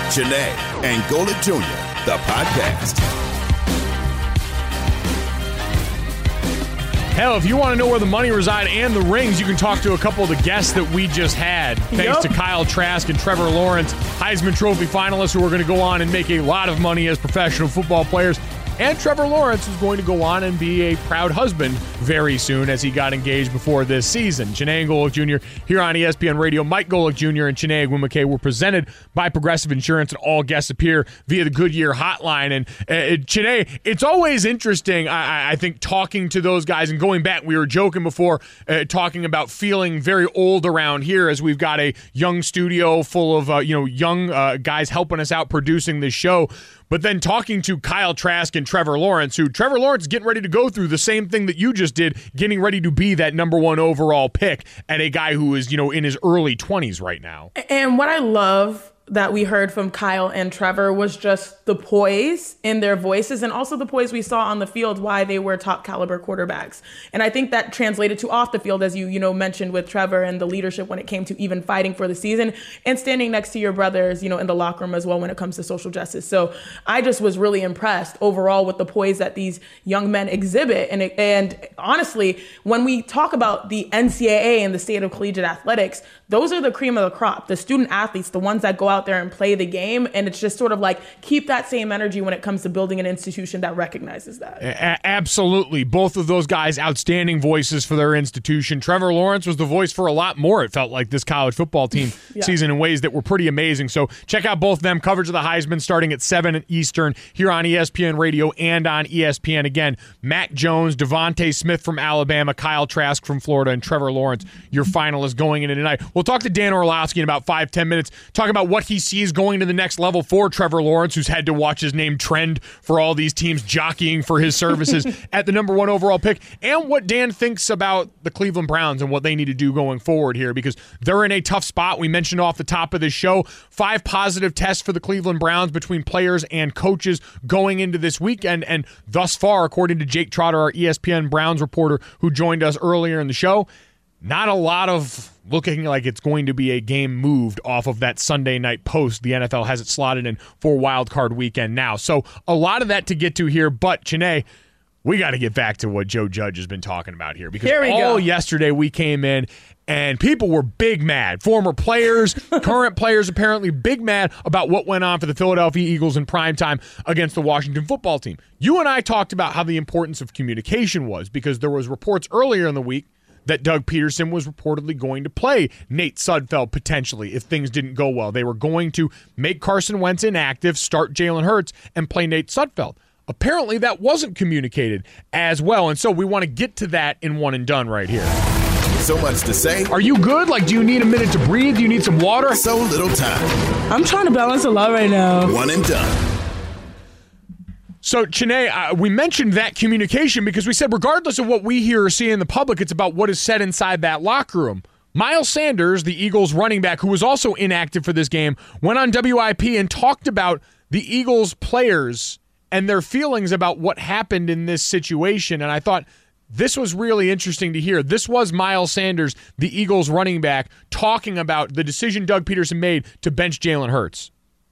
Janae and Golic Jr., the podcast. Hell, if you want to know where the money resides and the rings, you can talk to a couple of the guests that we just had. Thanks to Kyle Trask and Trevor Lawrence, Heisman Trophy finalists who are going to go on and make a lot of money as professional football players. And Trevor Lawrence is going to go on and be a proud husband very soon as he got engaged before this season. Janae and Golic Jr. here on ESPN Radio. Mike Golic Jr. and Janae Agwumake were presented by Progressive Insurance, and all guests appear via the Goodyear hotline. And Janae, it's always interesting, I think, talking to those guys and going back. We were joking before, talking about feeling very old around here as we've got a young studio full of young guys helping us out producing this show. But then talking to Kyle Trask and Trevor Lawrence, who Trevor Lawrence is getting ready to go through the same thing that you just did, getting ready to be that number one overall pick at a guy who is, in his early 20s right now. And what I love that we heard from Kyle and Trevor was just the poise in their voices, and also the poise we saw on the field, why they were top caliber quarterbacks. And I think that translated to off the field, as you mentioned with Trevor, and the leadership when it came to even fighting for the season and standing next to your brothers, in the locker room as well when it comes to social justice. So I just was really impressed overall with the poise that these young men exhibit. And honestly, when we talk about the NCAA and the state of collegiate athletics, those are the cream of the crop, the student athletes, the ones that go out there and play the game. And it's just sort of like, keep that same energy when it comes to building an institution that recognizes that. Absolutely. Both of those guys, outstanding voices for their institution. Trevor Lawrence was the voice for a lot more, it felt like, this college football team season in ways that were pretty amazing. So check out both of them. Coverage of the Heisman starting at 7 Eastern here on ESPN Radio and on ESPN. Again, Mac Jones, Devontae Smith from Alabama, Kyle Trask from Florida, and Trevor Lawrence, your finalists going into tonight. We'll talk to Dan Orlovsky in about 5-10 minutes, talk about what he sees going to the next level for Trevor Lawrence, who's had to watch his name trend for all these teams jockeying for his services at the number one overall pick, and what Dan thinks about the Cleveland Browns and what they need to do going forward here, because they're in a tough spot. We mentioned off the top of this show, 5 positive tests for the Cleveland Browns between players and coaches going into this weekend, and thus far, according to Jake Trotter, our ESPN Browns reporter who joined us earlier in the show, not a lot of looking like it's going to be a game moved off of that Sunday night post. The NFL has it slotted in for Wild Card Weekend now. So a lot of that to get to here, but Janae, we got to get back to what Joe Judge has been talking about here, because yesterday we came in and people were big mad. Former players, current players apparently big mad about what went on for the Philadelphia Eagles in primetime against the Washington football team. You and I talked about how the importance of communication was, because there was reports earlier in the week that Doug Peterson was reportedly going to play Nate Sudfeld potentially if things didn't go well. They were going to make Carson Wentz inactive, start Jalen Hurts, and play Nate Sudfeld. Apparently that wasn't communicated as well, and so we want to get to that in One and Done right here. So much to say. Are you good? Do you need a minute to breathe? Do you need some water? So little time. I'm trying to balance a lot right now. One and Done. So, Janae, we mentioned that communication because we said regardless of what we hear or see in the public, it's about what is said inside that locker room. Miles Sanders, the Eagles running back, who was also inactive for this game, went on WIP and talked about the Eagles players and their feelings about what happened in this situation. And I thought this was really interesting to hear. This was Miles Sanders, the Eagles running back, talking about the decision Doug Peterson made to bench Jalen Hurts.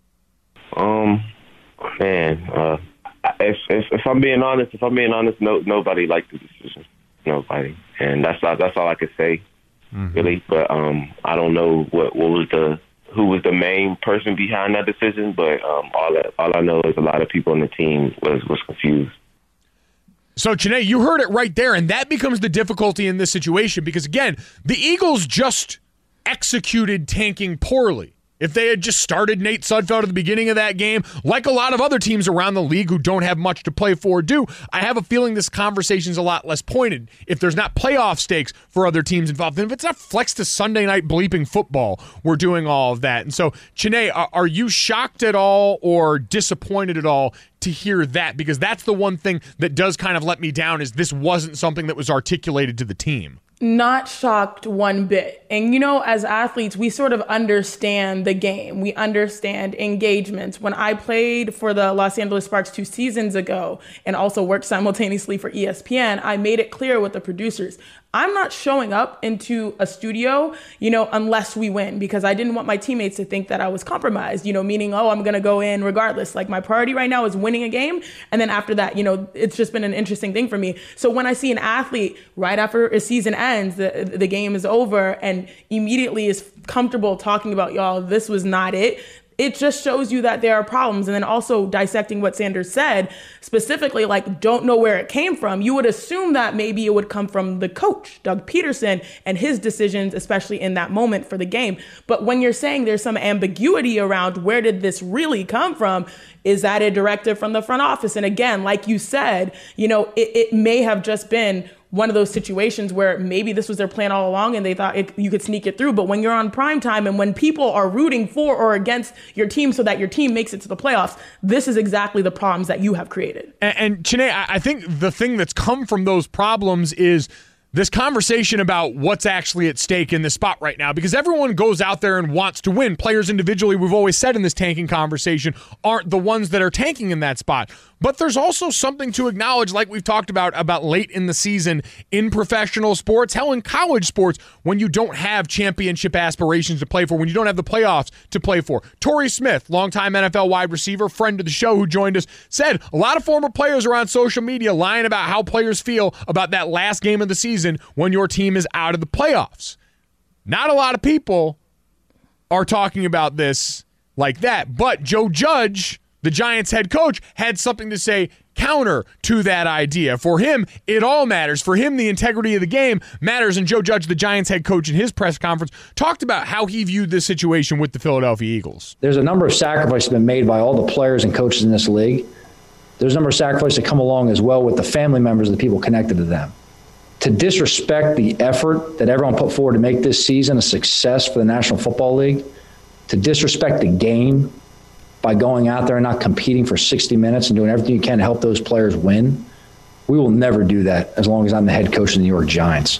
If I'm being honest, nobody liked the decision. Nobody, and that's all I could say, really. But I don't know who was the main person behind that decision. But all I know is a lot of people on the team was confused. So, Janae, you heard it right there, and that becomes the difficulty in this situation because, again, the Eagles just executed tanking poorly. If they had just started Nate Sudfeld at the beginning of that game, like a lot of other teams around the league who don't have much to play for do, I have a feeling this conversation is a lot less pointed. If there's not playoff stakes for other teams involved, then if it's not flex to Sunday night bleeping football, we're doing all of that. And so, Janae, are you shocked at all or disappointed at all to hear that? Because that's the one thing that does kind of let me down, is this wasn't something that was articulated to the team. Not shocked one bit. And, as athletes, we sort of understand the game. We understand engagements. When I played for the Los Angeles Sparks 2 seasons ago and also worked simultaneously for ESPN, I made it clear with the producers, I'm not showing up into a studio, unless we win, because I didn't want my teammates to think that I was compromised, meaning, I'm going to go in regardless. Like, my priority right now is winning a game. And then after that, it's just been an interesting thing for me. So when I see an athlete right after a season ends, the game is over, and immediately is comfortable talking about, y'all, this was not it. It just shows you that there are problems. And then also dissecting what Sanders said, specifically, like, don't know where it came from. You would assume that maybe it would come from the coach, Doug Peterson, and his decisions, especially in that moment for the game. But when you're saying there's some ambiguity around where did this really come from, is that a directive from the front office? And again, like you said, it may have just been one of those situations where maybe this was their plan all along and they thought you could sneak it through. But when you're on prime time and when people are rooting for or against your team so that your team makes it to the playoffs, this is exactly the problems that you have created. And Chiney, I think the thing that's come from those problems is this conversation about what's actually at stake in this spot right now, because everyone goes out there and wants to win. Players individually, we've always said in this tanking conversation, aren't the ones that are tanking in that spot. But there's also something to acknowledge, like we've talked about late in the season in professional sports, hell, in college sports, when you don't have championship aspirations to play for, when you don't have the playoffs to play for. Torrey Smith, longtime NFL wide receiver, friend of the show who joined us, said a lot of former players are on social media lying about how players feel about that last game of the season when your team is out of the playoffs. Not a lot of people are talking about this like that, but Joe Judge, the Giants head coach, had something to say counter to that idea. For him, it all matters. For him, the integrity of the game matters. And Joe Judge, the Giants head coach, in his press conference, talked about how he viewed this situation with the Philadelphia Eagles. There's a number of sacrifices been made by all the players and coaches in this league. There's a number of sacrifices that come along as well with the family members of the people connected to them. To disrespect the effort that everyone put forward to make this season a success for the National Football League, to disrespect the game by going out there and not competing for 60 minutes and doing everything you can to help those players win, we will never do that as long as I'm the head coach of the New York Giants.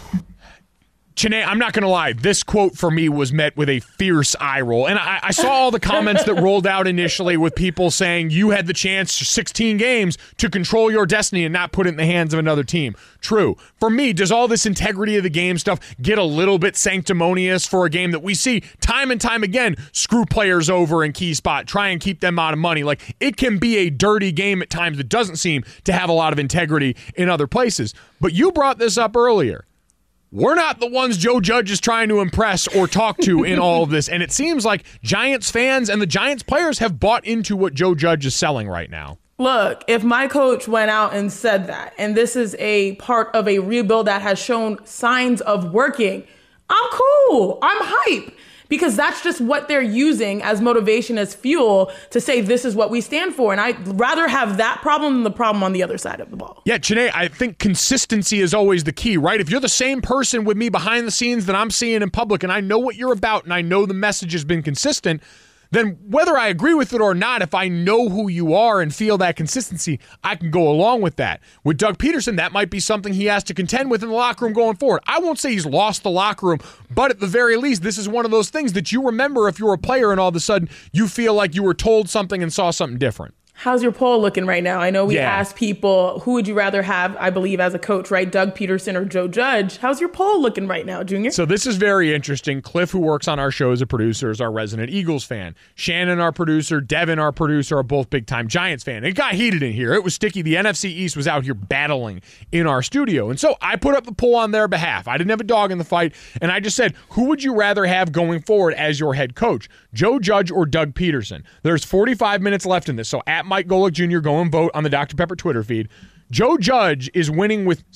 Chiney, I'm not going to lie. This quote for me was met with a fierce eye roll. And I saw all the comments that rolled out initially with people saying you had the chance for 16 games to control your destiny and not put it in the hands of another team. True. For me, does all this integrity of the game stuff get a little bit sanctimonious for a game that we see time and time again screw players over in key spot, try and keep them out of money? Like, it can be a dirty game at times that doesn't seem to have a lot of integrity in other places. But you brought this up earlier. We're not the ones Joe Judge is trying to impress or talk to in all of this. And it seems like Giants fans and the Giants players have bought into what Joe Judge is selling right now. Look, if my coach went out and said that, and this is a part of a rebuild that has shown signs of working, I'm cool. I'm hype. Because that's just what they're using as motivation, as fuel to say this is what we stand for. And I'd rather have that problem than the problem on the other side of the ball. Yeah, Chiney, I think consistency is always the key, right? If you're the same person with me behind the scenes that I'm seeing in public and I know what you're about and I know the message has been consistent, then whether I agree with it or not, if I know who you are and feel that consistency, I can go along with that. With Doug Peterson, that might be something he has to contend with in the locker room going forward. I won't say he's lost the locker room, but at the very least, this is one of those things that you remember if you're a player and all of a sudden you feel like you were told something and saw something different. How's your poll looking right now? I know we asked people, who would you rather have, I believe, as a coach, right? Doug Peterson or Joe Judge. How's your poll looking right now, Junior? So this is very interesting. Cliff, who works on our show as a producer, is our resident Eagles fan. Shannon, our producer, Devin, our producer, are both big-time Giants fan. It got heated in here. It was sticky. The NFC East was out here battling in our studio. And so I put up the poll on their behalf. I didn't have a dog in the fight. And I just said, who would you rather have going forward as your head coach? Joe Judge or Doug Peterson? There's 45 minutes left in this. So at Mike Golick Jr., go and vote on the Dr. Pepper Twitter feed. Joe Judge is winning with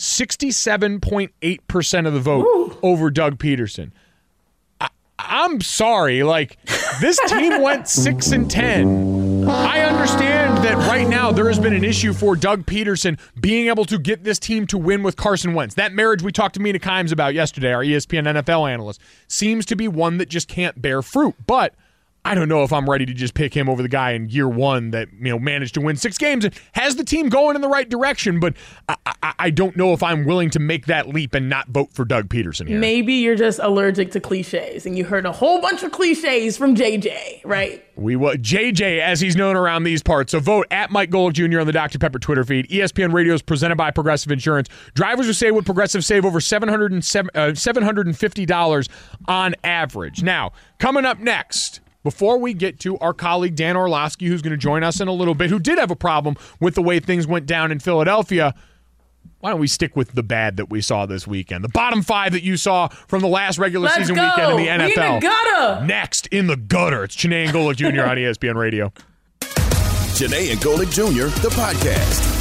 67.8% of the vote over Doug Peterson. I'm sorry. Like, this team went 6-10. I understand that right now there has been an issue for Doug Peterson being able to get this team to win with Carson Wentz. That marriage we talked to Mina Kimes about yesterday, our ESPN NFL analyst, seems to be one that just can't bear fruit. But I don't know if I'm ready to just pick him over the guy in year one that managed to win 6 games and has the team going in the right direction. But I don't know if I'm willing to make that leap and not vote for Doug Peterson here. Maybe you're just allergic to cliches, and you heard a whole bunch of cliches from JJ, right? JJ, as he's known around these parts. So vote at Mike Golic Jr. on the Dr. Pepper Twitter feed. ESPN Radio is presented by Progressive Insurance. Drivers who save with Progressive save over $750 on average. Now, coming up next, before we get to our colleague Dan Orlovsky, who's going to join us in a little bit, who did have a problem with the way things went down in Philadelphia, why don't we stick with the bad that we saw this weekend? The bottom 5 that you saw from the last regular season weekend in the NFL. We in the gutter. Next, in the gutter, it's Chiney and Golic Jr. on ESPN Radio. Chiney and Golic Jr., the podcast.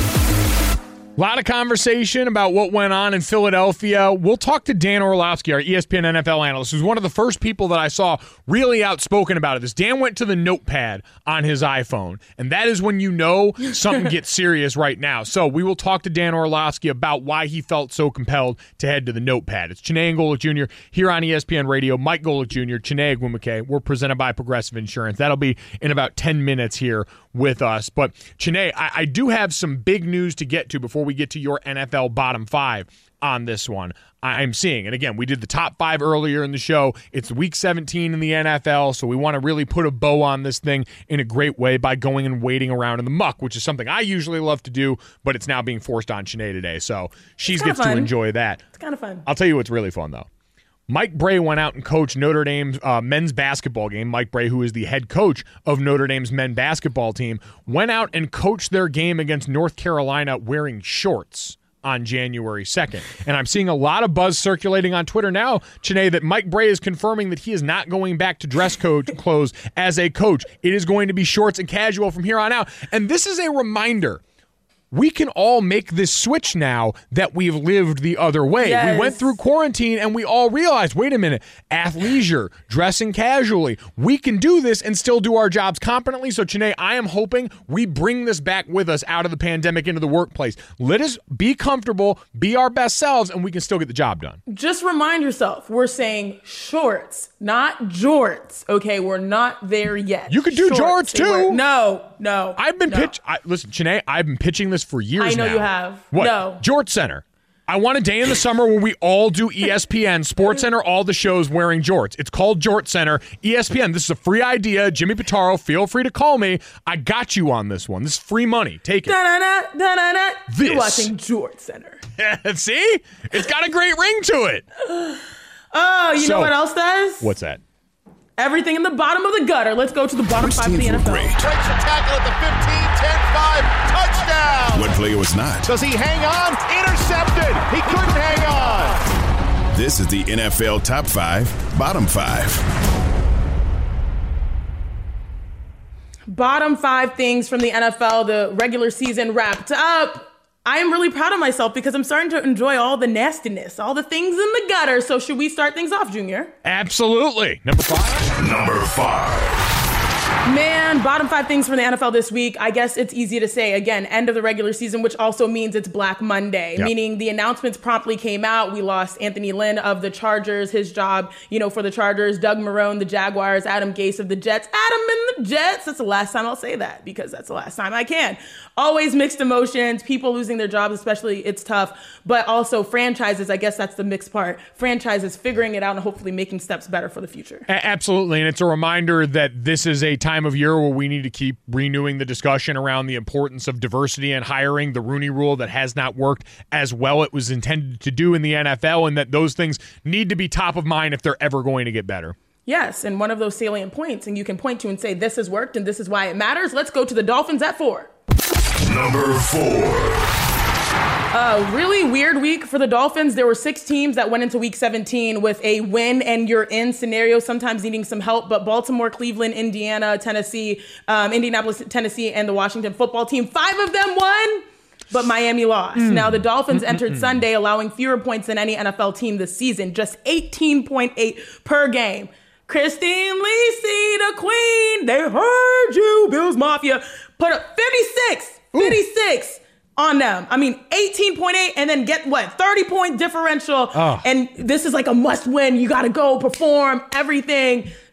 A lot of conversation about what went on in Philadelphia. We'll talk to Dan Orlovsky, our ESPN NFL analyst, who's one of the first people that I saw really outspoken about it. Dan went to the notepad on his iPhone, and that is when you know something gets serious right now. So we will talk to Dan Orlovsky about why he felt so compelled to head to the notepad. It's Chiney and Golic Jr. here on ESPN Radio. Mike Golic Jr., Chiney Agwumike. We're presented by Progressive Insurance. That'll be in about 10 minutes here with us. But Chiney, I do have some big news to get to before we get to your NFL bottom 5 on this one. I'm seeing, and again, we did the top 5 earlier in the show. It's week 17 in the NFL, so we want to really put a bow on this thing in a great way by going and wading around in the muck, which is something I usually love to do, but it's now being forced on Chiney today, so she gets to enjoy that. It's kind of fun. I'll tell you what's really fun, though. Mike Brey went out and coached Notre Dame's men's basketball game. Mike Brey, who is the head coach of Notre Dame's men's basketball team, went out and coached their game against North Carolina wearing shorts on January 2nd. And I'm seeing a lot of buzz circulating on Twitter now, Chiney, that Mike Brey is confirming that he is not going back to dress code clothes as a coach. It is going to be shorts and casual from here on out. And this is a reminder. We can all make this switch now that we've lived the other way. Yes. We went through quarantine and we all realized, wait a minute, athleisure, dressing casually, we can do this and still do our jobs competently. So, Chiney, I am hoping we bring this back with us out of the pandemic into the workplace. Let us be comfortable, be our best selves, and we can still get the job done. Just remind yourself, we're saying shorts, not jorts. Okay, we're not there yet. You could do jorts too. No. Listen, Chiney, I've been pitching this for years now. I know you have. What? No. Jort Center. I want a day in the summer where we all do ESPN, Sports Center, all the shows wearing jorts. It's called Jort Center. ESPN, this is a free idea. Jimmy Pitaro, feel free to call me. I got you on this one. This is free money. Take it. You're watching Jort Center. See? It's got a great ring to it. Oh, you know what else does? What's that? Everything in the bottom of the gutter. Let's go to the bottom 5 of the NFL. Great. Breaks a tackle at the 15, 10-5, touchdown. One player was not. Does he hang on? Intercepted. He couldn't hang on. This is the NFL Top 5, Bottom 5. Bottom 5 things from the NFL. The regular season wrapped up. I am really proud of myself because I'm starting to enjoy all the nastiness, all the things in the gutter. So should we start things off, Junior? Absolutely. Number 5? Number 5. Man, bottom 5 things from the NFL this week. I guess it's easy to say, again, end of the regular season, which also means it's Black Monday, meaning the announcements promptly came out. We lost Anthony Lynn of the Chargers, his job, for the Chargers, Doug Marrone, the Jaguars, Adam Gase of the Jets. Adam and the Jets. That's the last time I'll say that because that's the last time I can. Always mixed emotions, people losing their jobs, especially, it's tough. But also franchises, I guess that's the mixed part. Franchises figuring it out and hopefully making steps better for the future. Absolutely. And it's a reminder that this is a time of year where we need to keep renewing the discussion around the importance of diversity and hiring, the Rooney Rule that has not worked as well it was intended to do in the NFL, and that those things need to be top of mind if they're ever going to get better. Yes, and one of those salient points, and you can point to and say, this has worked and this is why it matters. Let's go to the Dolphins at 4. Number 4. A really weird week for the Dolphins. There were 6 teams that went into week 17 with a win and you're in scenario, sometimes needing some help. But Baltimore, Cleveland, Indiana, Tennessee, Indianapolis, Tennessee, and the Washington football team, 5 of them won, but Miami lost. Now, the Dolphins entered Sunday allowing fewer points than any NFL team this season, just 18.8 per game. Christine Lisi, the queen, they heard you, Bills Mafia, put up 56 on them. I mean, 18.8 and then get 30-point differential. And this is like a must win. You got to go perform everything.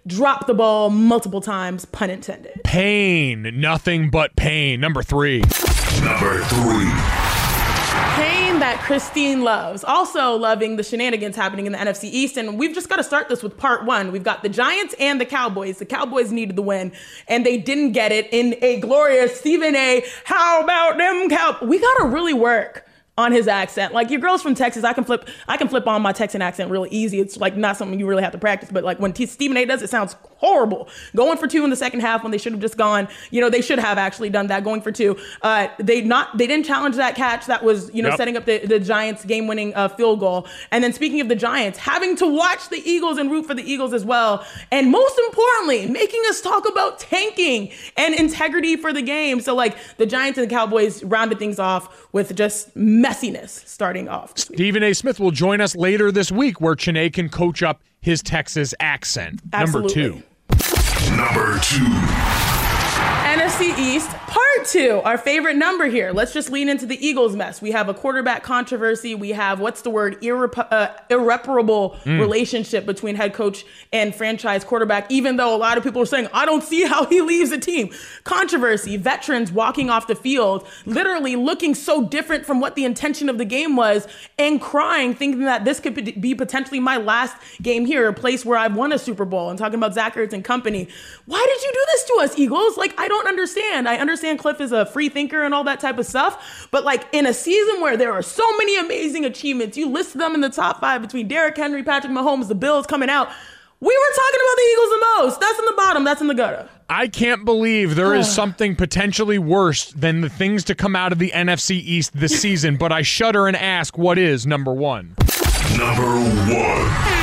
dropped the ball multiple times, pun intended. Pain. Nothing but pain. Number 3. Number 3. Pain that Christine loves. Also loving the shenanigans happening in the NFC East. And we've just got to start this with part 1. We've got the Giants and the Cowboys. The Cowboys needed the win, and they didn't get it in a glorious Stephen A. How about them Cowboys? We got to really work on his accent. Like, your girl's from Texas, I can flip on my Texan accent really easy. It's like not something you really have to practice, but like when Stephen A does, it sounds horrible. Going for 2 in the second half when they should have just gone, they should have actually done that, going for 2. They didn't challenge that catch that was, setting up the Giants game-winning field goal. And then speaking of the Giants, having to watch the Eagles and root for the Eagles as well. And most importantly, making us talk about tanking and integrity for the game. So like the Giants and the Cowboys rounded things off with just messiness starting off. Stephen A. Smith will join us later this week where Chiney can coach up his Texas accent. Absolutely. Number 2. NFC East, part 2, our favorite number here. Let's just lean into the Eagles mess. We have a quarterback controversy. We have, irreparable relationship between head coach and franchise quarterback, even though a lot of people are saying, I don't see how he leaves the team. Controversy, veterans walking off the field, literally looking so different from what the intention of the game was, and crying, thinking that this could be potentially my last game here, a place where I've won a Super Bowl, and talking about Zach Ertz and company. Why did you do this to us, Eagles? Like, I don't understand. I understand Cliff is a free thinker and all that type of stuff, but like in a season where there are so many amazing achievements, you listed them in the top 5 between Derrick Henry, Patrick Mahomes, the Bills coming out. We were talking about the Eagles the most. That's in the bottom. That's in the gutter. I can't believe there is something potentially worse than the things to come out of the NFC East this season, but I shudder and ask, what is number 1? Number 1.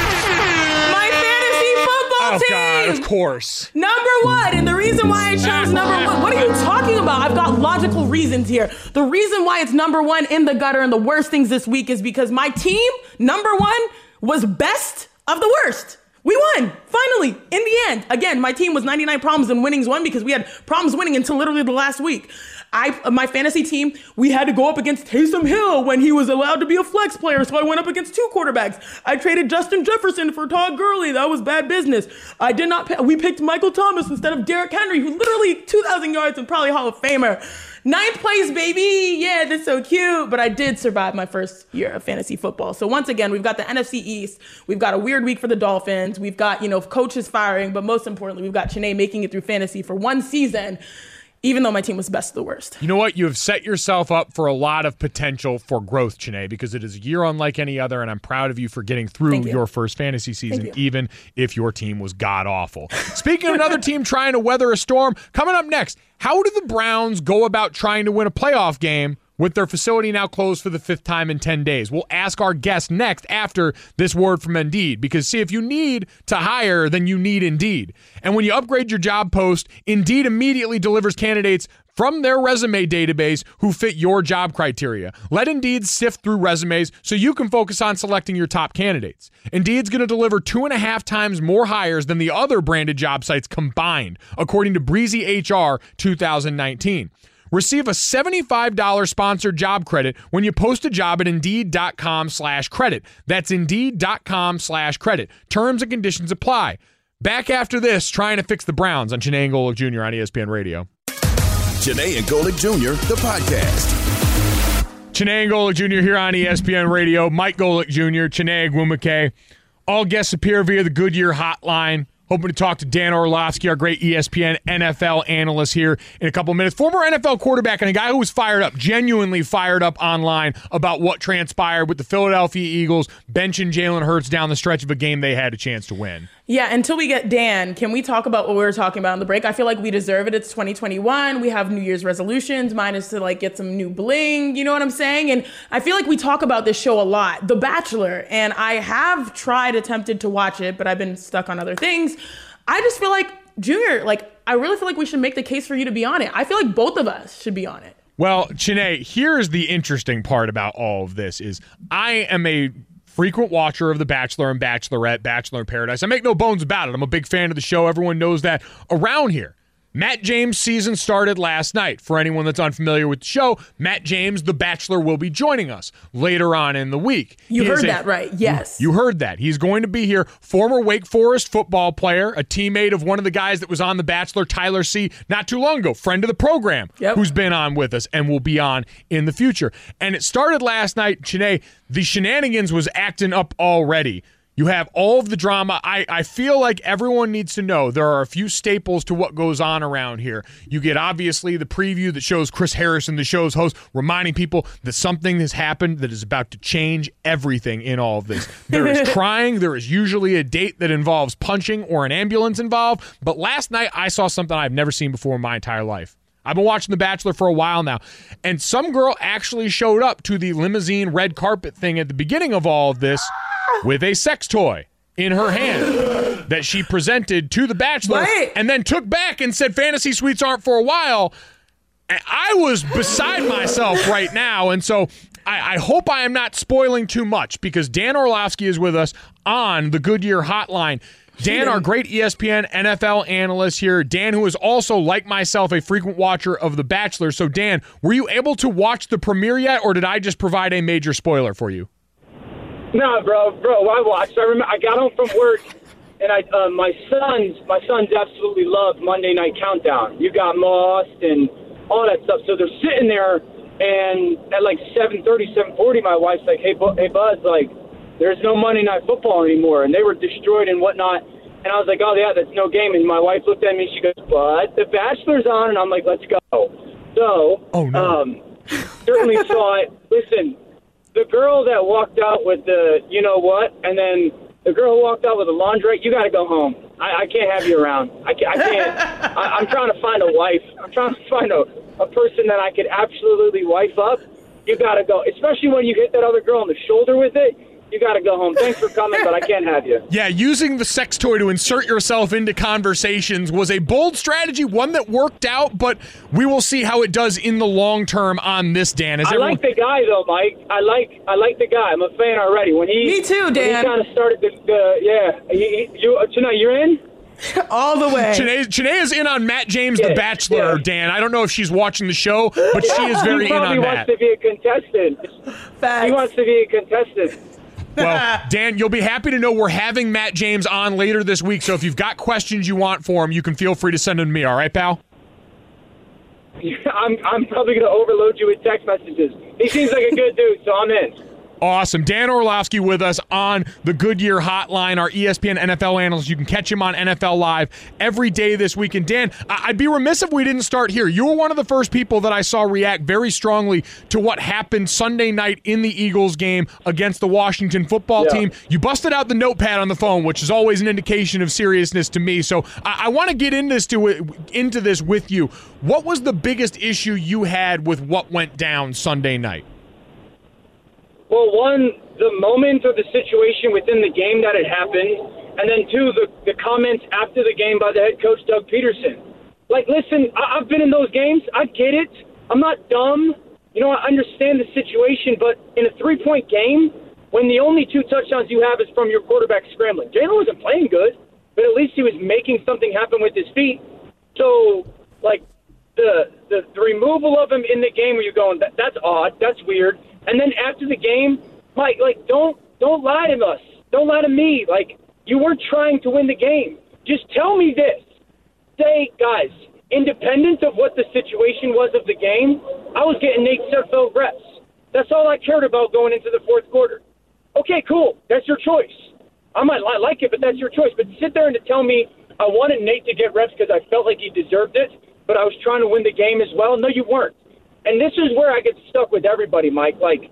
Oh, God, of course. Number 1, and the reason why I chose number 1, what are you talking about? I've got logical reasons here. The reason why it's number 1 in the gutter and the worst things this week is because my team, number 1, was best of the worst. We won, finally, in the end. Again, my team was 99 problems and winnings 1 because we had problems winning until literally the last week. My fantasy team, we had to go up against Taysom Hill when he was allowed to be a flex player, so I went up against 2 quarterbacks. I traded Justin Jefferson for Todd Gurley. That was bad business. We picked Michael Thomas instead of Derrick Henry, who literally 2,000 yards and probably Hall of Famer. 9th place, baby. Yeah, that's so cute. But I did survive my first year of fantasy football. So once again, we've got the NFC East. We've got a weird week for the Dolphins. We've got, coaches firing. But most importantly, we've got Chiney making it through fantasy for 1 season, even though my team was best of the worst. You know what? You have set yourself up for a lot of potential for growth, Chiney, because it is a year unlike any other, and I'm proud of you for getting through your first fantasy season, even if your team was god-awful. Speaking of another team trying to weather a storm, coming up next, how do the Browns go about trying to win a playoff game with their facility now closed for the 5th time in 10 days? We'll ask our guest next after this word from Indeed. Because, see, if you need to hire, then you need Indeed. And when you upgrade your job post, Indeed immediately delivers candidates from their resume database who fit your job criteria. Let Indeed sift through resumes so you can focus on selecting your top candidates. Indeed's going to deliver 2.5 times more hires than the other branded job sites combined, according to Breezy HR 2019. Receive a $75 sponsored job credit when you post a job at Indeed.com/credit. That's Indeed.com/credit. Terms and conditions apply. Back after this, trying to fix the Browns on Chiney and Golic Jr. on ESPN Radio. Chiney and Golic Jr., the podcast. Chiney and Golic Jr. here on ESPN Radio. Mike Golic Jr., Chiney Agwumike. All guests appear via the Goodyear hotline. Hoping to talk to Dan Orlovsky, our great ESPN NFL analyst, here in a couple of minutes. Former NFL quarterback and a guy who was fired up, genuinely fired up online about what transpired with the Philadelphia Eagles benching Jalen Hurts down the stretch of a game they had a chance to win. Yeah, until we get Dan, can we talk about what we were talking about on the break? I feel like we deserve it. It's 2021. We have New Year's resolutions. Mine is to get some new bling. You know what I'm saying? And I feel like we talk about this show a lot, The Bachelor. And I have attempted to watch it, but I've been stuck on other things. I just feel like, Junior, I really feel like we should make the case for you to be on it. I feel like both of us should be on it. Well, Chiney, here's the interesting part about all of this is I am a frequent watcher of The Bachelor and Bachelorette, Bachelor in Paradise. I make no bones about it. I'm a big fan of the show. Everyone knows that around here. Matt James' season started last night. For anyone that's unfamiliar with the show, Matt James, The Bachelor, will be joining us later on in the week. You heard that right, yes. You heard that. He's going to be here. Former Wake Forest football player, a teammate of one of the guys that was on The Bachelor, Tyler C., not too long ago, friend of the program, who's been on with us and will be on in the future. And it started last night, Chiney. The shenanigans was acting up already. You have all of the drama. I feel like everyone needs to know there are a few staples to what goes on around here. You get, obviously, the preview that shows Chris Harrison, the show's host, reminding people that something has happened that is about to change everything in all of this. There is crying. There is usually a date that involves punching or an ambulance involved. But last night, I saw something I've never seen before in my entire life. I've been watching The Bachelor for a while now, and some girl actually showed up to the limousine red carpet thing at the beginning of all of this with a sex toy in her hand that she presented to The Bachelor and then took back and said fantasy suites aren't for a while. And I was beside myself right now, and so I hope I am not spoiling too much because Dan Orlovsky is with us on the Goodyear Hotline. Dan, our great ESPN NFL analyst here. Dan, who is also, like myself, a frequent watcher of The Bachelor. So, Dan, were you able to watch the premiere yet, or did I just provide a major spoiler for you? No, bro, I watched. I remember I got home from work, and my sons absolutely loved Monday Night Countdown. You got Lost and all that stuff. So they're sitting there, and at like 7:30, 7:40, my wife's like, "Hey, Buzz, like, there's no Monday Night Football anymore," and they were destroyed and whatnot. And I was like, "Oh yeah, that's no game." And my wife looked at me, she goes, "But The Bachelor's on," and I'm like, "Let's go." So, certainly saw it. Listen, the girl that walked out with the, you know what, and then the girl who walked out with the laundrette, you got to go home. I can't have you around. I can't. I'm trying to find a wife. I'm trying to find a person that I could absolutely wife up. You got to go, especially when you hit that other girl on the shoulder with it. You got to go home. Thanks for coming, but I can't have you. Yeah, using the sex toy to insert yourself into conversations was a bold strategy, one that worked out, but we will see how it does in the long term on this, Dan. I like the guy, though, Mike. I like the guy. I'm a fan already. Me too, Dan. He kind of started tonight, you're in? All the way. Chiney is in on Matt James, The Bachelor, Dan. I don't know if she's watching the show, but she is very in on that. He wants to be a contestant. Facts. He wants to be a contestant. Well, Dan, you'll be happy to know we're having Matt James on later this week, so if you've got questions you want for him, you can feel free to send them to me, all right, pal? I'm probably going to overload you with text messages. He seems like a good dude, so I'm in. Awesome. Dan Orlovsky with us on the Goodyear Hotline, our ESPN NFL analyst. You can catch him on NFL Live every day this week. And Dan, I'd be remiss if we didn't start here. You were one of the first people that I saw react very strongly to what happened Sunday night in the Eagles game against the Washington football team. You busted out the notepad on the phone, which is always an indication of seriousness to me. So I want to get into this with you. What was the biggest issue you had with what went down Sunday night? Well, one, the moment or the situation within the game that had happened, and then two, the comments after the game by the head coach, Doug Peterson. Like, listen, I've been in those games. I get it. I'm not dumb. You know, I understand the situation, but in a 3-point game, when the only 2 touchdowns you have is from your quarterback scrambling. Jalen wasn't playing good, but at least he was making something happen with his feet. So, like, the removal of him in the game where you're going, that's odd, that's weird. And then after the game, Mike, like, don't lie to us. Don't lie to me. Like, you weren't trying to win the game. Just tell me this. Say, guys, independent of what the situation was of the game, I was getting Nate Sudfeld reps. That's all I cared about going into the fourth quarter. Okay, cool. That's your choice. I might like it, but that's your choice. But sit there and to tell me I wanted Nate to get reps because I felt like he deserved it, but I was trying to win the game as well. No, you weren't. And this is where I get stuck with everybody, Mike. Like,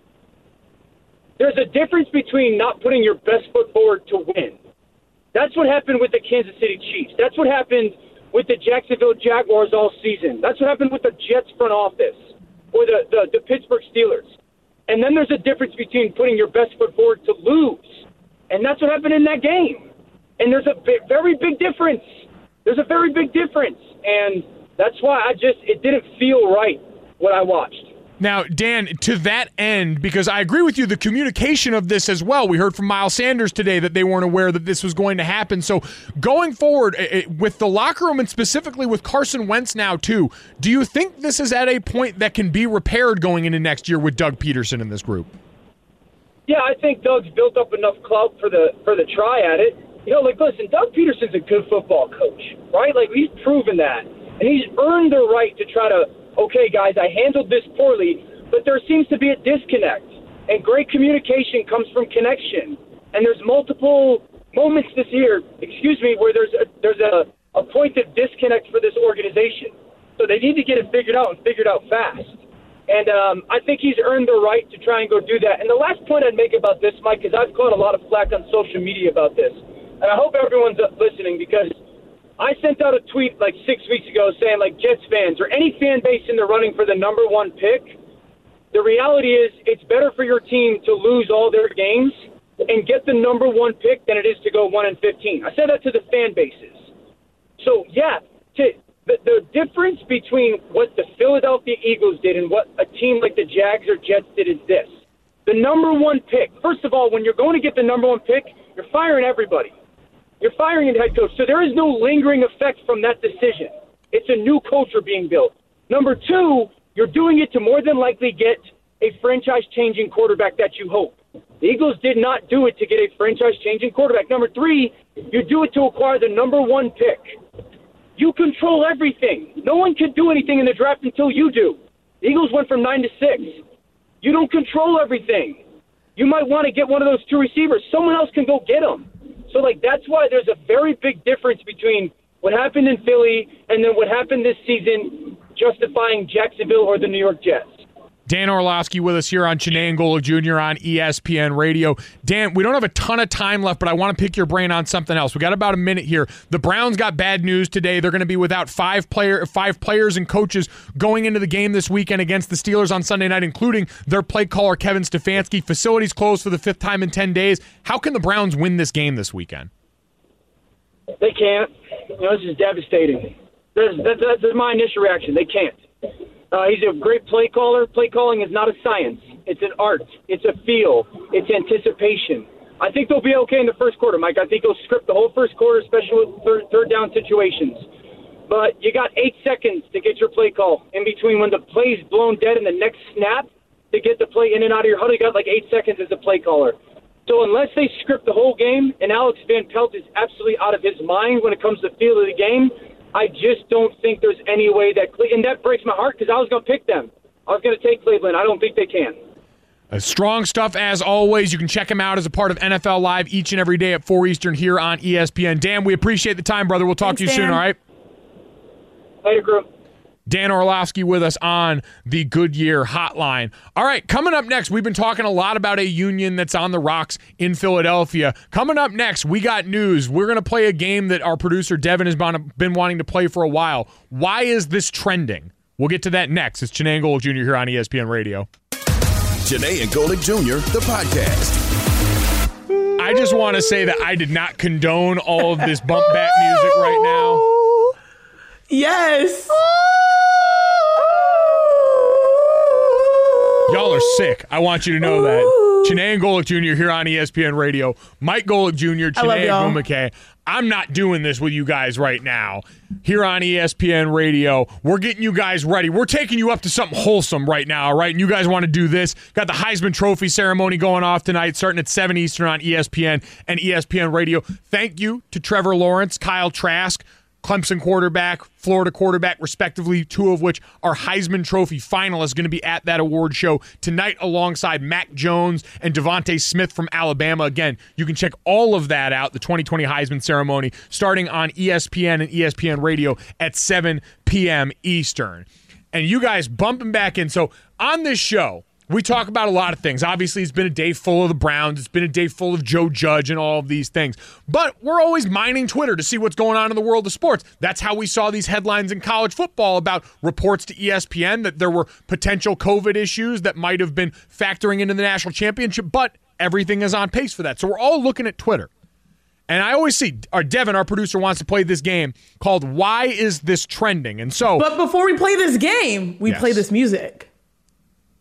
there's a difference between not putting your best foot forward to win. That's what happened with the Kansas City Chiefs. That's what happened with the Jacksonville Jaguars all season. That's what happened with the Jets front office or the Pittsburgh Steelers. And then there's a difference between putting your best foot forward to lose. And that's what happened in that game. And there's a very big difference. There's a very big difference. And that's why it didn't feel right what I watched. Now, Dan, to that end, because I agree with you, the communication of this as well. We heard from Miles Sanders today that they weren't aware that this was going to happen. So going forward, with the locker room and specifically with Carson Wentz now too, do you think this is at a point that can be repaired going into next year with Doug Peterson in this group? Yeah, I think Doug's built up enough clout for the try at it. Listen, Doug Peterson's a good football coach, right? Like, he's proven that. And he's earned the right to try to, okay, guys, I handled this poorly, but there seems to be a disconnect. And great communication comes from connection. And there's multiple moments this year, where there's a point of disconnect for this organization. So they need to get it figured out and figured out fast. And I think he's earned the right to try and go do that. And the last point I'd make about this, Mike, because I've caught a lot of flack on social media about this, and I hope everyone's listening, because I sent out a tweet like 6 weeks ago saying, like, Jets fans or any fan base in the running for the number one pick, the reality is it's better for your team to lose all their games and get the number one pick than it is to go 1-15. I said that to the fan bases. So, yeah, the difference between what the Philadelphia Eagles did and what a team like the Jags or Jets did is this. The number one pick, first of all, when you're going to get the number one pick, you're firing everybody. You're firing a head coach. So there is no lingering effect from that decision. It's a new culture being built. Number two, you're doing it to more than likely get a franchise-changing quarterback that you hope. The Eagles did not do it to get a franchise-changing quarterback. Number three, you do it to acquire the number one pick. You control everything. No one can do anything in the draft until you do. The Eagles went from 9 to 6. You don't control everything. You might want to get one of those two receivers. Someone else can go get them. So, that's why there's a very big difference between what happened in Philly and then what happened this season justifying Jacksonville or the New York Jets. Dan Orlovsky with us here on Chiney and Golic Jr. on ESPN Radio. Dan, we don't have a ton of time left, but I want to pick your brain on something else. We got about a minute here. The Browns got bad news today. They're going to be without five players and coaches going into the game this weekend against the Steelers on Sunday night, including their play caller, Kevin Stefanski. Facilities closed for the 5th time in 10 days. How can the Browns win this game this weekend? They can't. This is devastating. That's my initial reaction. They can't. He's a great play caller. Play calling is not a science. It's an art. It's a feel. It's anticipation. I think they'll be okay in the first quarter, Mike. I think they'll script the whole first quarter, especially with third down situations. But you got 8 seconds to get your play call in between when the play's blown dead and the next snap to get the play in and out of your huddle. You got 8 seconds as a play caller. So unless they script the whole game, and Alex Van Pelt is absolutely out of his mind when it comes to the feel of the game, I just don't think there's any way that – and that breaks my heart because I was going to pick them. I was going to take Cleveland. I don't think they can. Strong stuff as always. You can check him out as a part of NFL Live each and every day at 4 Eastern here on ESPN. Dan, we appreciate the time, brother. We'll talk to you soon, all right? Later, crew. Dan Orlovsky with us on the Goodyear Hotline. All right, coming up next, we've been talking a lot about a union that's on the rocks in Philadelphia. Coming up next, we got news. We're going to play a game that our producer Devin has been wanting to play for a while. Why is this trending? We'll get to that next. It's Chiney and Golic Jr. here on ESPN Radio. Chiney and Golic Jr., the podcast. I just want to say that I did not condone all of this bump back music right now. Yes. Y'all are sick. I want you to know that. Chiney and Golic Jr. here on ESPN Radio. Mike Golic Jr., Chiney and Gumake. I'm not doing this with you guys right now. Here on ESPN Radio, we're getting you guys ready. We're taking you up to something wholesome right now, all right? And you guys want to do this. Got the Heisman Trophy ceremony going off tonight, starting at 7 Eastern on ESPN and ESPN Radio. Thank you to Trevor Lawrence, Kyle Trask, Clemson quarterback, Florida quarterback, respectively, two of which are Heisman Trophy finalists, going to be at that award show tonight alongside Mac Jones and Devontae Smith from Alabama. Again, you can check all of that out, the 2020 Heisman ceremony, starting on ESPN and ESPN Radio at 7 p.m. Eastern. And you guys bumping back in. So on this show, we talk about a lot of things. Obviously, it's been a day full of the Browns. It's been a day full of Joe Judge and all of these things. But we're always mining Twitter to see what's going on in the world of sports. That's how we saw these headlines in college football about reports to ESPN that there were potential COVID issues that might have been factoring into the national championship. But everything is on pace for that. So we're all looking at Twitter. And I always see, Devin, our producer, wants to play this game called Why Is This Trending? And so, but before we play this game, we play this music.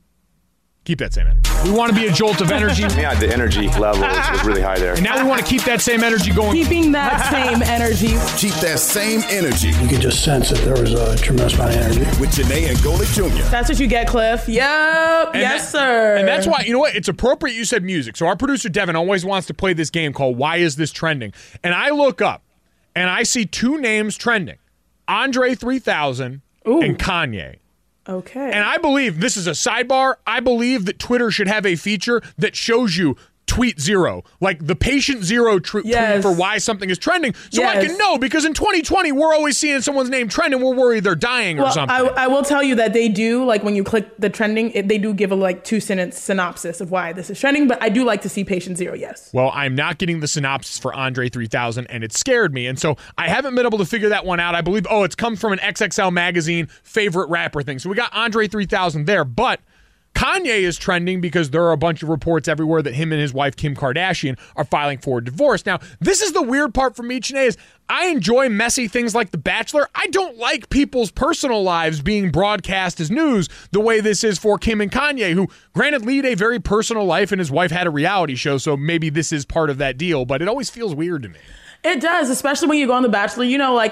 Keep that same energy. We want to be a jolt of energy. Yeah, the energy level is really high there. And now we want to keep that same energy going. Keeping that same energy. Keep that same energy. You could just sense that there was a tremendous amount of energy. With Janae and Golic Jr. That's what you get, Cliff. Yep. Yes, sir. And that's why, you know what? It's appropriate you said music. So our producer, Devin, always wants to play this game called Why Is This Trending? And I look up, and I see two names trending. Andre 3000 and Kanye. Okay. And I believe, this is a sidebar, I believe that Twitter should have a feature that shows you tweet zero, like the patient zero tweet for why something is trending, so I can know, because in 2020, we're always seeing someone's name trend and we're worried they're dying or something. I will tell you that they do, like when you click the trending, they do give a 2-sentence synopsis of why this is trending, but I do like to see patient zero, yes. Well, I'm not getting the synopsis for Andre 3000, and it scared me, and so I haven't been able to figure that one out. I believe, it's come from an XXL magazine favorite rapper thing. So we got Andre 3000 there, but Kanye is trending because there are a bunch of reports everywhere that him and his wife, Kim Kardashian, are filing for a divorce. Now, this is the weird part for me, Janae, is I enjoy messy things like The Bachelor. I don't like people's personal lives being broadcast as news the way this is for Kim and Kanye, who, granted, lead a very personal life, and his wife had a reality show, so maybe this is part of that deal, but it always feels weird to me. It does, especially when you go on The Bachelor,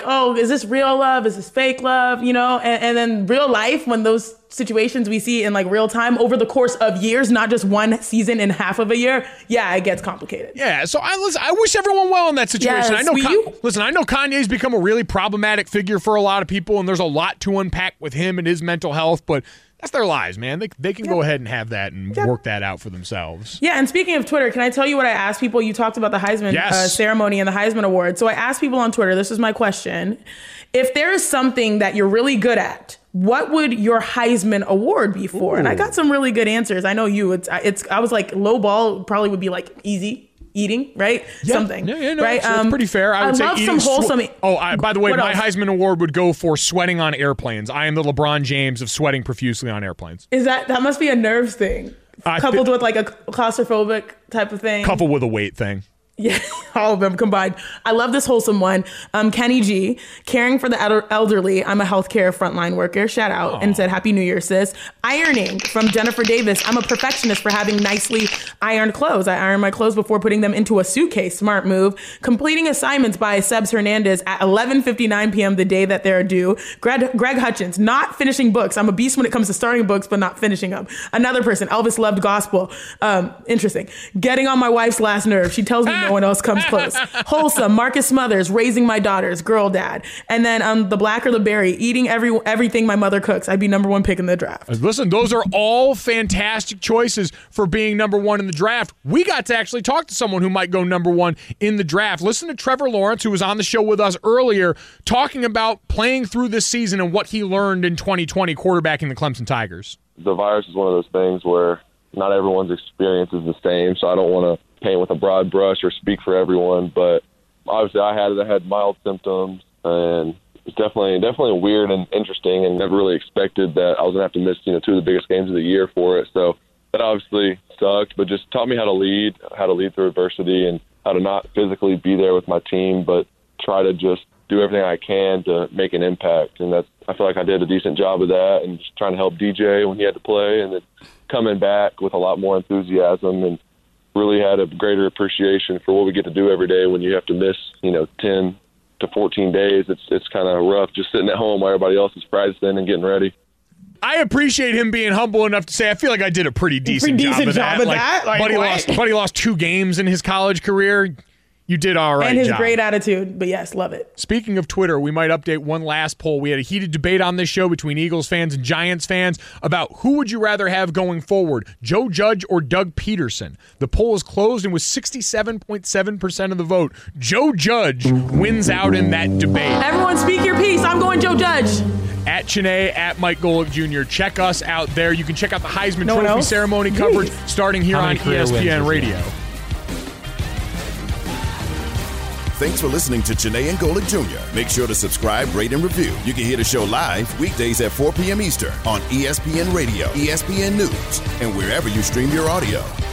is this real love? Is this fake love? And then real life, when those situations we see in real time over the course of years, not just one season and half of a year, it gets complicated. Yeah, so I wish everyone well in that situation. Yes, I know Kanye's become a really problematic figure for a lot of people, and there's a lot to unpack with him and his mental health, but that's their lives, man. They can go ahead and have that and work that out for themselves. Yeah, and speaking of Twitter, can I tell you what I asked people? You talked about the Heisman ceremony and the Heisman Award. So I asked people on Twitter, this is my question. If there is something that you're really good at, what would your Heisman Award be for? Ooh. And I got some really good answers. I know you. I was like, low ball probably would be easy. Eating, right? Yeah. Something. Yeah, no, right? It's pretty fair. I would say love eating some wholesome. By the way, my else? Heisman Award would go for sweating on airplanes. I am the LeBron James of sweating profusely on airplanes. Is that must be a nerves thing, coupled with a claustrophobic type of thing? Coupled with a weight thing. Yeah, all of them combined. I love this wholesome one. Kenny G, caring for the elderly. I'm a healthcare frontline worker. Shout out. And said, Happy New Year, sis. Ironing from Jennifer Davis. I'm a perfectionist for having nicely ironed clothes. I iron my clothes before putting them into a suitcase. Smart move. Completing assignments by Sebs Hernandez at 11:59 p.m. the day that they're due. Greg Hutchins, not finishing books. I'm a beast when it comes to starting books, but not finishing them. Another person, Elvis loved gospel. Interesting. Getting on my wife's last nerve. She tells me no one else comes close. Wholesome. Marcus Smothers, raising my daughters, girl dad. And then the black or the berry, eating everything my mother cooks. I'd be number one pick in the draft. Listen, those are all fantastic choices for being number one in the draft. We got to actually talk to someone who might go number one in the draft. Listen to Trevor Lawrence, who was on the show with us earlier, talking about playing through this season and what he learned in 2020 quarterbacking the Clemson Tigers. The virus is one of those things where not everyone's experience is the same, so I don't want to paint with a broad brush or speak for everyone, but obviously I had mild symptoms, and it's definitely weird and interesting, and never really expected that I was going to have to miss, two of the biggest games of the year for it. So that obviously sucked, but just taught me how to lead through adversity, and how to not physically be there with my team, but try to just do everything I can to make an impact. And I feel like I did a decent job of that, and just trying to help DJ when he had to play, and then coming back with a lot more enthusiasm, and really had a greater appreciation for what we get to do every day when you have to miss, 10 to 14 days. It's kind of rough just sitting at home while everybody else is practicing and getting ready. I appreciate him being humble enough to say, I feel like I did a pretty decent job of that. Buddy lost 2 games in his college career. You did all right, and his job. Great attitude, but yes, love it. Speaking of Twitter, we might update one last poll. We had a heated debate on this show between Eagles fans and Giants fans about who would you rather have going forward, Joe Judge or Doug Peterson. The poll is closed, and with 67.7% of the vote, Joe Judge wins out in that debate. Everyone speak your piece. I'm going Joe Judge. At Chiney, at Mike Golic Jr. Check us out there. You can check out the Heisman Trophy ceremony coverage starting here on ESPN Radio. Thanks for listening to Janae and Golic Jr. Make sure to subscribe, rate, and review. You can hear the show live weekdays at 4 p.m. Eastern on ESPN Radio, ESPN News, and wherever you stream your audio.